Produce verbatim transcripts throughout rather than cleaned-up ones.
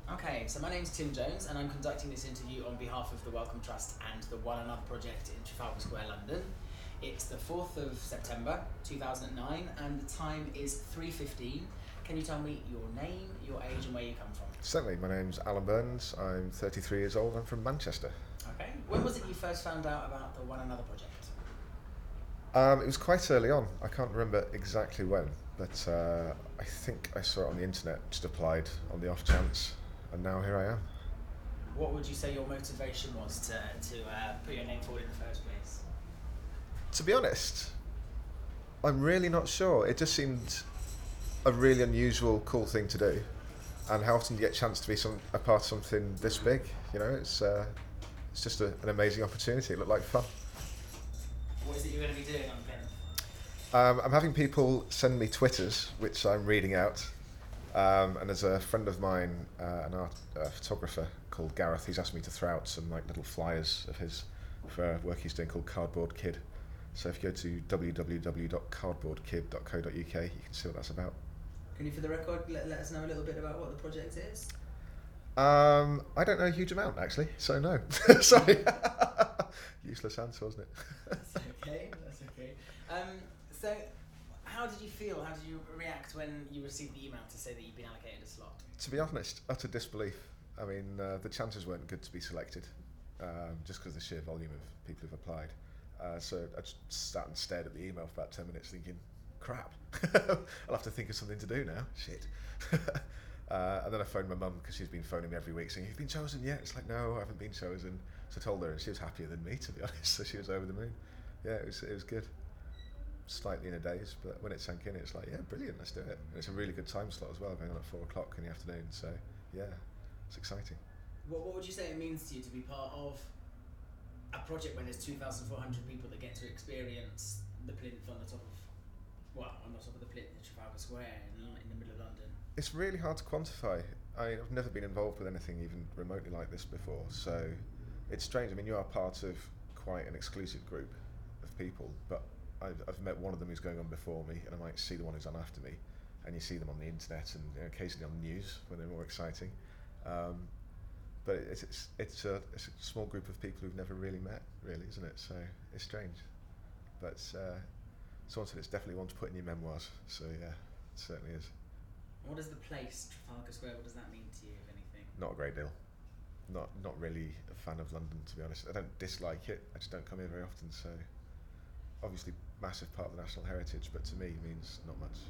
Okay, so my name's Tim Jones and I'm conducting this interview on behalf of the Wellcome Trust and the One Another Project in Trafalgar Square, London. It's the fourth of September two thousand nine and the time is three fifteen. Can you tell me your name, your age and where you come from? Certainly, my name's Alan Burns, I'm thirty-three years old, I'm from Manchester. Okay, when was it you first found out about the One Another Project? Um, it was quite early on, I can't remember exactly when, but uh, I think I saw it on the internet, just applied on the off chance, and now here I am. What would you say your motivation was to, to uh, put your name forward in the first place? To be honest, I'm really not sure. It just seemed a really unusual, cool thing to do. And how often do you get a chance to be some, a part of something this big? You know, it's uh, it's just a, an amazing opportunity. It looked like fun. What is it you're going to be doing on Plinth? Um, I'm having people send me Twitters, which I'm reading out. Um, and there's a friend of mine, uh, an art uh, photographer called Gareth. He's asked me to throw out some like little flyers of his for work he's doing called Cardboard Kid. So if you go to w w w dot cardboard kid dot co dot u k, you can see what that's about. Can you, for the record, let, let us know a little bit about what the project is? Um, I don't know a huge amount actually, so no. Sorry. Useless answer, wasn't it? That's okay, that's okay. Um, so, how did you feel, how did you react when you received the email to say that you'd been allocated a slot? To be honest, utter disbelief. I mean, uh, the chances weren't good to be selected, um, just because of the sheer volume of people who've applied. Uh, so I just sat and stared at the email for about ten minutes thinking, crap, I'll have to think of something to do now, shit. uh, and then I phoned my mum, because she's been phoning me every week saying, you've been chosen yet? It's like, no, I haven't been chosen. So I told her and she was happier than me, to be honest, so she was over the moon. Yeah, it was, it was good. Slightly in a daze, but when it sank in, it's like, yeah, brilliant, let's do it. And it's a really good time slot as well, going on at four o'clock in the afternoon, so yeah, it's exciting. What, what would you say it means to you to be part of a project where there's two thousand four hundred people that get to experience the plinth on the top of, well, on the top of the plinth in Trafalgar Square in, in the middle of London? It's really hard to quantify. I mean, I've never been involved with anything even remotely like this before, so it's strange. I mean, you are part of quite an exclusive group of people, but I've, I've met one of them who's going on before me, and I might see the one who's on after me, and you see them on the internet and, you know, occasionally on the news when they're more exciting. Um, but it's, it's, it's, a, it's a small group of people who've never really met, really, isn't it? So it's strange. But uh, someone said it's definitely one to put in your memoirs, so yeah, it certainly is. What is the place, Trafalgar Square, what does that mean to you, if anything? Not a great deal. Not not really a fan of London, to be honest. I don't dislike it, I just don't come here very often, so obviously massive part of the national heritage, but to me means not much,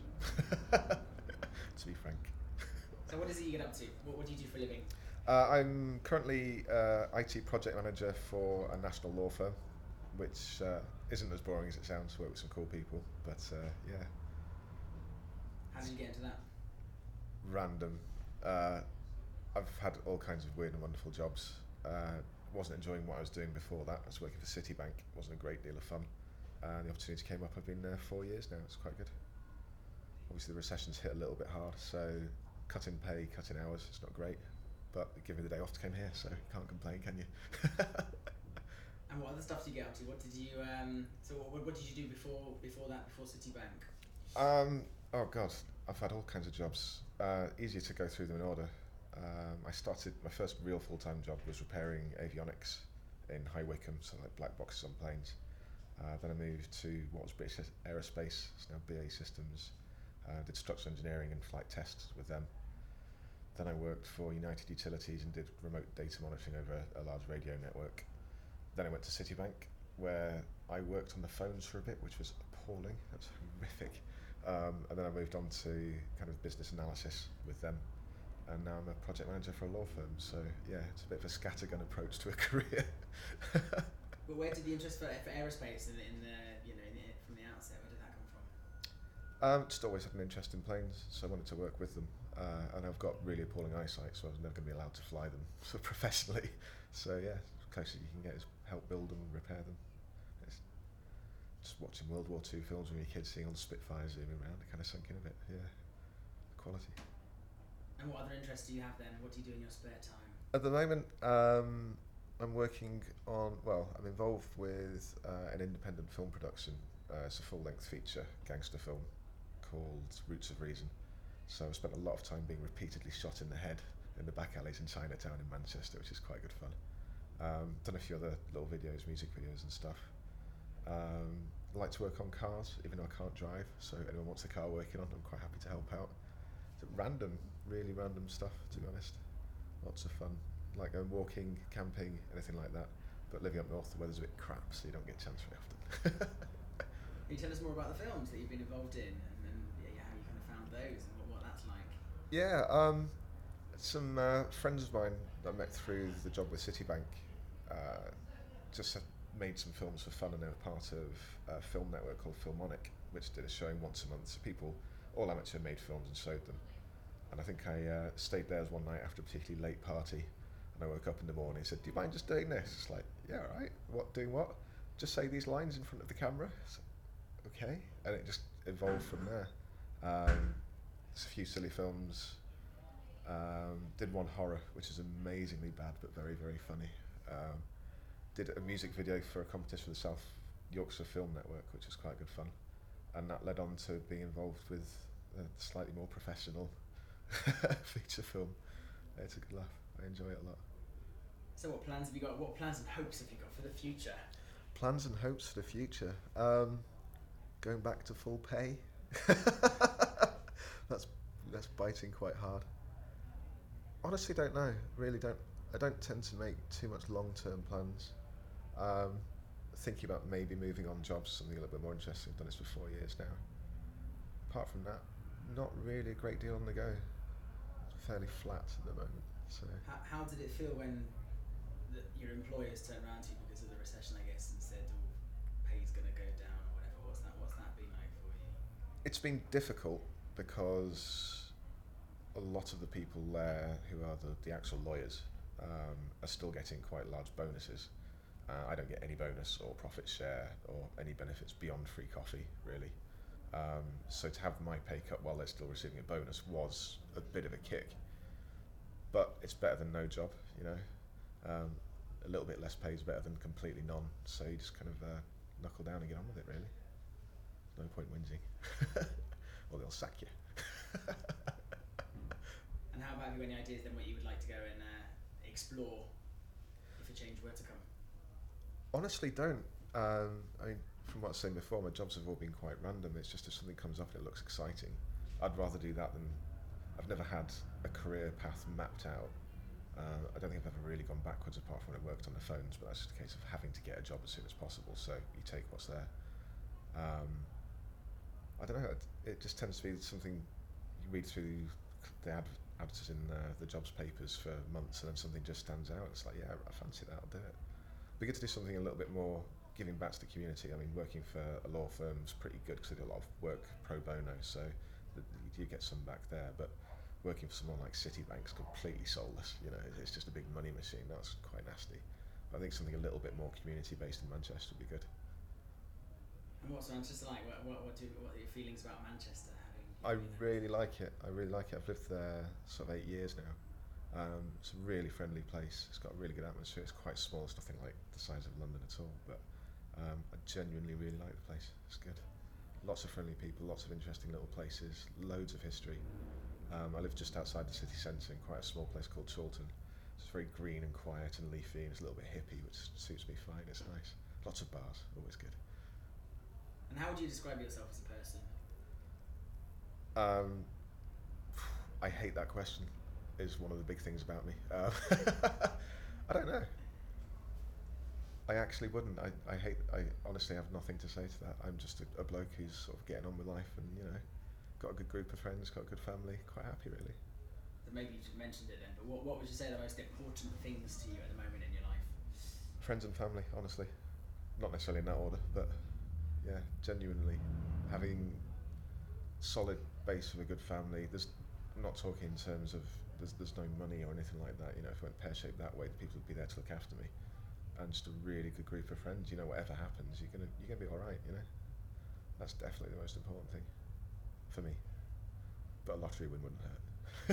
to be frank. So what is it you get up to? What, what do you do for a living? Uh, I'm currently uh, I T project manager for a national law firm, which uh, isn't as boring as it sounds, work with some cool people, but uh, yeah. How did you get into that? Random. Uh, I've had all kinds of weird and wonderful jobs. Uh, wasn't enjoying what I was doing before that. I was working for Citibank. It wasn't a great deal of fun. And the opportunity came up. I've been there four years now. It's quite good. Obviously the recession's hit a little bit hard, so cutting pay, cutting hours, it's not great. But they give me the day off to come here, so you can't complain, can you? And what other stuff do you get up to? What did you, um, so what, what did you do before before that, before Citibank? Um, oh God, I've had all kinds of jobs. Uh, easier to go through them in order. Um, I started, my first real full-time job was repairing avionics in High Wycombe, so like black boxes on planes. Uh, then I moved to what was British Aerospace, it's now B A E Systems. Uh, did structural engineering and flight tests with them. Then I worked for United Utilities and did remote data monitoring over a, a large radio network. Then I went to Citibank, where I worked on the phones for a bit, which was appalling, that was horrific. Um, and then I moved on to kind of business analysis with them. And now I'm a project manager for a law firm, so yeah, it's a bit of a scattergun approach to a career. But where did the interest for, for aerospace in, in the, you know, in the, from the outset, where did that come from? Um, just always had an interest in planes, so I wanted to work with them. Uh, and I've got really appalling eyesight, so I was never going to be allowed to fly them so professionally. So yeah, as close as you can get is help build them and repair them. It's just watching World War Two films when your kids seeing all the Spitfires zooming around, it kind of sunk in a bit, yeah. Quality. And what other interests do you have then? What do you do in your spare time? At the moment, um, I'm working on, well, I'm involved with uh, an independent film production. Uh, it's a full-length feature gangster film called Roots of Reason. So I spent a lot of time being repeatedly shot in the head in the back alleys in Chinatown in Manchester, which is quite good fun. Um, done a few other little videos, music videos and stuff. Um, I like to work on cars, even though I can't drive, so anyone wants a car working on, I'm quite happy to help out. It's random, really random stuff, to be honest. Lots of fun, like going walking, camping, anything like that. But living up north, the weather's a bit crap, so you don't get a chance very often. Can you tell us more about the films that you've been involved in, and, and yeah, how you kind of found those, and what, what that's like? Yeah, um, some uh, friends of mine that I met through the job with Citibank uh, just had made some films for fun, and they were part of a film network called Filmonic, which did a showing once a month. So people, all amateur, made films and showed them. And I think I uh, stayed there one night after a particularly late party, and I woke up in the morning and said, "Do you mind just doing this?" It's like, "Yeah, all right. What, doing what?" "Just say these lines in front of the camera." So, okay, and it just evolved from there. Um, there's a few silly films. Um, did one horror, which is amazingly bad but very, very funny. Um, did a music video for a competition for the South Yorkshire Film Network, which was quite good fun, and that led on to being involved with a slightly more professional feature film. It's a good laugh. I enjoy it a lot. So what plans have you got? What plans and hopes have you got for the future? Plans and hopes for the future. Um, going back to full pay. that's that's biting quite hard. Honestly, don't know. Really don't. I don't tend to make too much long-term plans. Um, thinking about maybe moving on jobs, something a little bit more interesting. I've done this for four years now. Apart from that, not really a great deal on the go. It's fairly flat at the moment. So. How, how did it feel when the, your employers turned around to you because of the recession, I guess, and said, "Oh, pay's going to go down" or whatever? What's that? What's that been like for you? It's been difficult because a lot of the people there who are the, the actual lawyers um, are still getting quite large bonuses. Uh, I don't get any bonus or profit share or any benefits beyond free coffee, really. Um, so to have my pay cut while they're still receiving a bonus was a bit of a kick. But it's better than no job, you know. Um, a little bit less pay is better than completely none. So you just kind of uh, knuckle down and get on with it, really. No point whinging. Or they'll sack you. And how about, have you any ideas then what you would like to go and uh, explore if a change were to come? Honestly, don't. Um, I mean, from what I was saying before, my jobs have all been quite random. It's just if something comes up and it looks exciting, I'd rather do that than... I've never had a career path mapped out. Uh, I don't think I've ever really gone backwards apart from when I worked on the phones, but that's just a case of having to get a job as soon as possible, so you take what's there. Um, I don't know, it, it just tends to be something you read through the ad, ads in uh, the jobs papers for months, and then something just stands out. It's like, yeah, I fancy that, I'll do it. We get to do something a little bit more giving back to the community. I mean, working for a law firm is pretty good because they do a lot of work pro bono, so the, you do get some back there, but working for someone like Citibank's completely soulless, you know, it's just a big money machine. That's quite nasty. But I think something a little bit more community-based in Manchester would be good. And what's Manchester like? What, what, what, do, what are your feelings about Manchester? Having I really like it. I really like it. I've lived there sort of eight years now. Um, it's a really friendly place. It's got a really good atmosphere. It's quite small. It's nothing like the size of London at all. But um, I genuinely really like the place. It's good. Lots of friendly people, lots of interesting little places, loads of history. Um, I live just outside the city centre in quite a small place called Chorlton. It's very green and quiet and leafy, and it's a little bit hippie, which suits me fine. It's nice. Lots of bars, always good. And how would you describe yourself as a person? Um, I hate that question. Is one of the big things about me. Uh, I don't know. I actually wouldn't. I, I hate. I honestly have nothing to say to that. I'm just a, a bloke who's sort of getting on with life, and you know, got a good group of friends, got a good family, quite happy really. So maybe you just mentioned it then, but what, what would you say are the most important things to you at the moment in your life? Friends and family, honestly. Not necessarily in that order, but yeah, genuinely having solid base of a good family. There's, I'm not talking in terms of there's there's no money or anything like that. You know, if it went pear-shaped that way, the people would be there to look after me, and just a really good group of friends. You know, whatever happens, you're gonna you're gonna be all right. You know, that's definitely the most important thing for me. But a lottery win wouldn't hurt.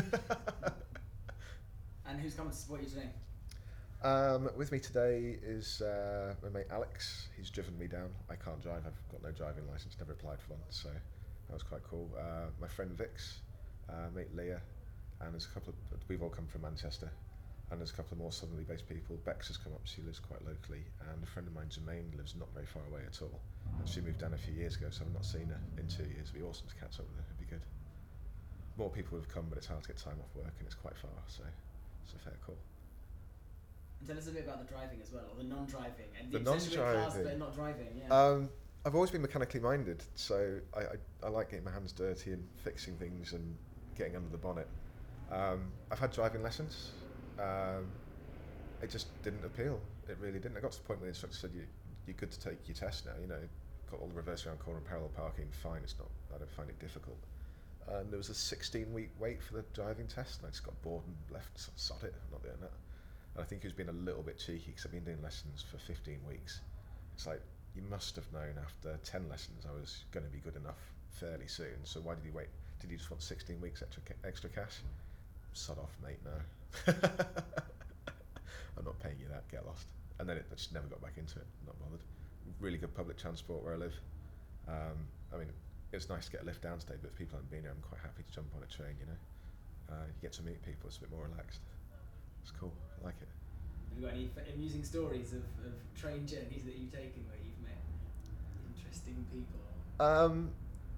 And who's coming to support you today? Um, with me today is uh, my mate Alex. He's driven me down. I can't drive. I've got no driving license. Never applied for one, so that was quite cool. Uh, my friend Vix, uh, mate Leah, and there's a couple of, we've all come from Manchester, and there's a couple of more southerly based people. Bex has come up, she lives quite locally, and a friend of mine, Jermaine, lives not very far away at all. And she moved down a few years ago, so I've not seen her in two years. It'd be awesome to catch up with her, it'd be good. More people have come, but it's hard to get time off work, and it's quite far, so it's a fair call. And tell us a bit about the driving as well, or the non-driving, and The the obsession with cars non-driving. but not driving, yeah. Um, I've always been mechanically minded, so I, I, I like getting my hands dirty and fixing things and getting under the bonnet. Um, I've had driving lessons. Um, it just didn't appeal. It really didn't. I got to the point where the instructor said, you, you're good to take your test now, you know, got all the reverse around corner and parallel parking, fine, it's not, I don't find it difficult. And there was a sixteen week wait for the driving test, and I just got bored and left, so sod it, I'm not doing that. And I think he was being a little bit cheeky, because I've been doing lessons for fifteen weeks. It's like, you must have known after ten lessons I was going to be good enough fairly soon, so why did he wait? Did he just want sixteen weeks extra ca- extra cash? Sod off, mate, no. I'm not paying you that, get lost. And then it, I just never got back into it, not bothered. Really good public transport where I live. Um, I mean, it's nice to get a lift down today, but if people haven't been here, I'm quite happy to jump on a train, you know. Uh, you get to meet people, it's a bit more relaxed. It's cool, I like it. Have you got any f- amusing stories of, of train journeys that you've taken where you've met interesting people? Um,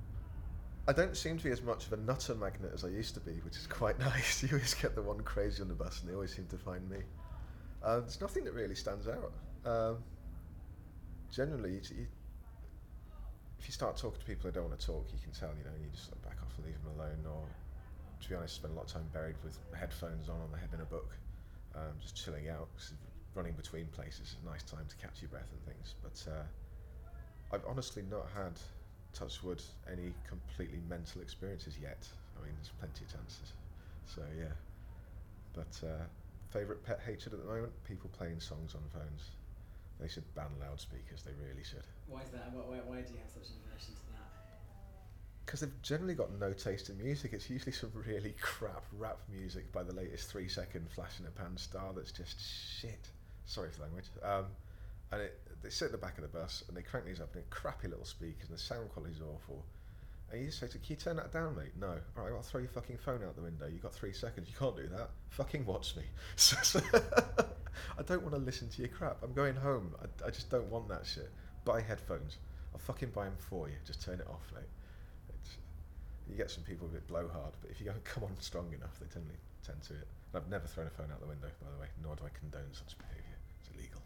I don't seem to be as much of a nutter magnet as I used to be, which is quite nice. You always get the one crazy on the bus, and they always seem to find me. Uh, there's nothing that really stands out. Um, generally, you, you, if you start talking to people who don't want to talk, you can tell, you know, you just like back off and leave them alone. Or, to be honest, spend a lot of time buried with headphones on, on my head in a book, um, just chilling out. 'Cause running between places is a nice time to catch your breath and things. But uh, I've honestly not had, touch wood, any completely mental experiences yet. I mean, there's plenty of chances. So yeah. But uh, favourite pet hatred at the moment? People playing songs on phones. They should ban loudspeakers, they really should. Why is that? Why, why do you have such an aversion to that? Because they've generally got no taste in music. It's usually some really crap rap music by the latest three second flash in a pan star that's just shit. Sorry for the language. Um, and it, they sit at the back of the bus and they crank these up in crappy little speakers and the sound quality's awful. And you just say to, can you turn that down, mate? No. All right, I'll throw your fucking phone out the window. You've got three seconds. You can't do that. Fucking watch me. So, so I don't want to listen to your crap. I'm going home. I, I just don't want that shit. Buy headphones. I'll fucking buy them for you. Just turn it off, mate. It's, you get some people a bit blowhard, but if you don't come on strong enough, they tend to tend to it. And I've never thrown a phone out the window, by the way, nor do I condone such behaviour. It's illegal.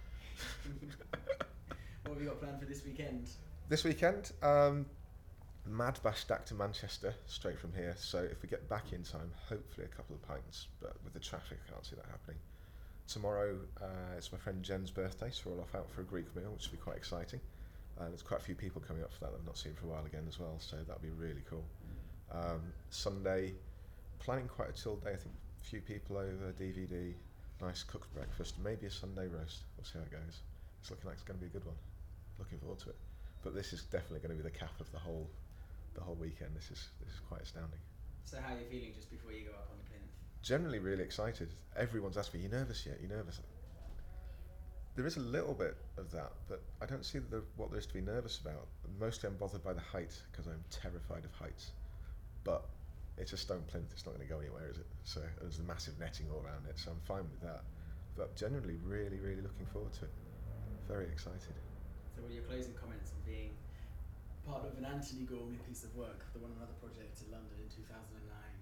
What have you got planned for this weekend? This weekend, um, Mad Bash back to Manchester, straight from here. So if we get back in time, hopefully a couple of pints, but with the traffic, I can't see that happening. Tomorrow, uh, it's my friend Jen's birthday, so we're off out for a Greek meal, which will be quite exciting. Uh, there's quite a few people coming up for that that I've not seen for a while again as well, so that'll be really cool. Um, Sunday, planning quite a chilled day. I think a few people over, D V D, nice cooked breakfast, maybe a Sunday roast. We'll see how it goes. It's looking like it's going to be a good one. Looking forward to it. But this is definitely going to be the cap of the whole, the whole weekend. This is this is quite astounding. So how are you feeling just before you go up on the plinth? Generally really excited. Everyone's asked me, you nervous yet? You nervous? There is a little bit of that, but I don't see the, what there is to be nervous about. Mostly I'm bothered by the height, because I'm terrified of heights. But it's a stone plinth, it's not going to go anywhere, is it? So there's the massive netting all around it, so I'm fine with that. But generally really, really looking forward to it. Very excited. So what are your closing comments on being part of an Anthony Gormley piece of work, the One Another project in London in two thousand nine?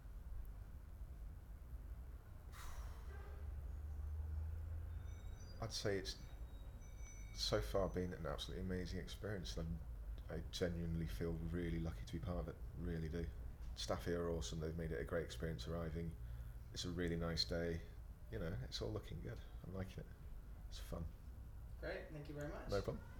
I'd say it's so far been an absolutely amazing experience. I'm, I genuinely feel really lucky to be part of it, really do. Staff here are awesome, they've made it a great experience arriving. It's a really nice day, you know, it's all looking good. I'm liking it. It's fun. Great, thank you very much. No problem.